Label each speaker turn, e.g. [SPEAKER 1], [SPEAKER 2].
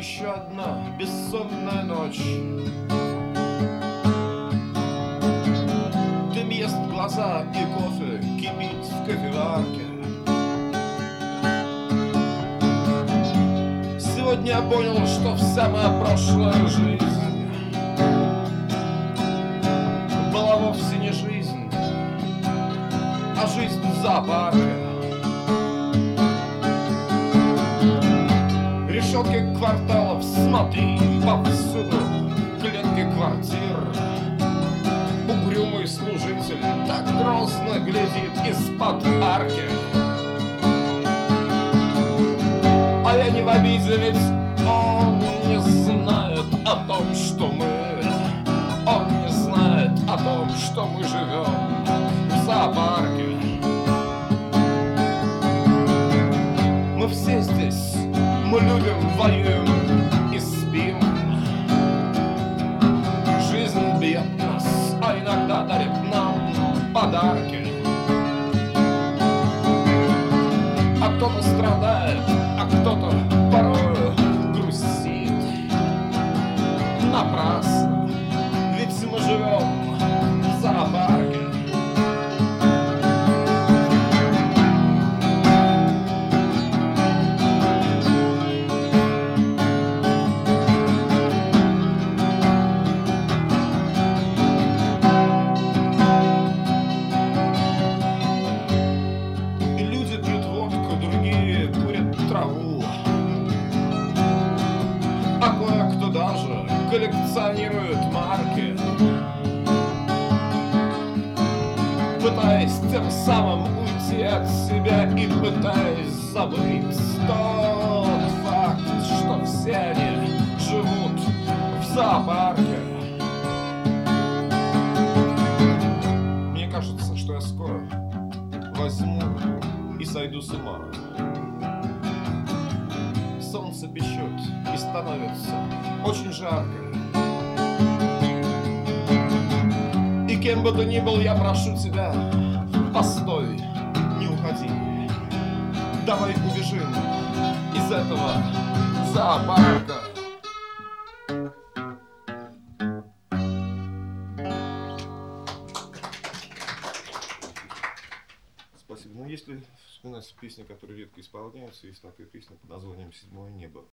[SPEAKER 1] еще одна бессонная ночь. Дым ест глаза и кофе кипит в кофеварке. Сегодня я понял, что вся моя прошлая жизнь была вовсе не жизнь, а жизнь в зоопарке. Решетки кварталов, смотри, повсюду клетки квартир. Угрюмый служитель так грозно глядит из-под арки. А я не в обиде, ведь он не знает о том, что мы. Он не знает о том, что мы живем в зоопарке. Мы все здесь, мы любим, воюем и спим. Жизнь бьет нас, а иногда дарит нам подарки. А кто-то страдает, а кто-то порой грустит. Напрасно, ведь мы живем в зоопарке. А кое-кто даже коллекционирует марки, пытаясь тем самым уйти от себя и пытаясь забыть тот факт, что все они живут в зоопарке. Мне кажется, что я скоро возьму и сойду с ума. Солнце печет и становится очень жарко. И кем бы ты ни был, я прошу тебя, постой, не уходи. Давай убежим из этого зоопарка. Спасибо. Ну, если вспоминать песни, которые редко исполняются, есть такая песня под названием «Седьмое небо».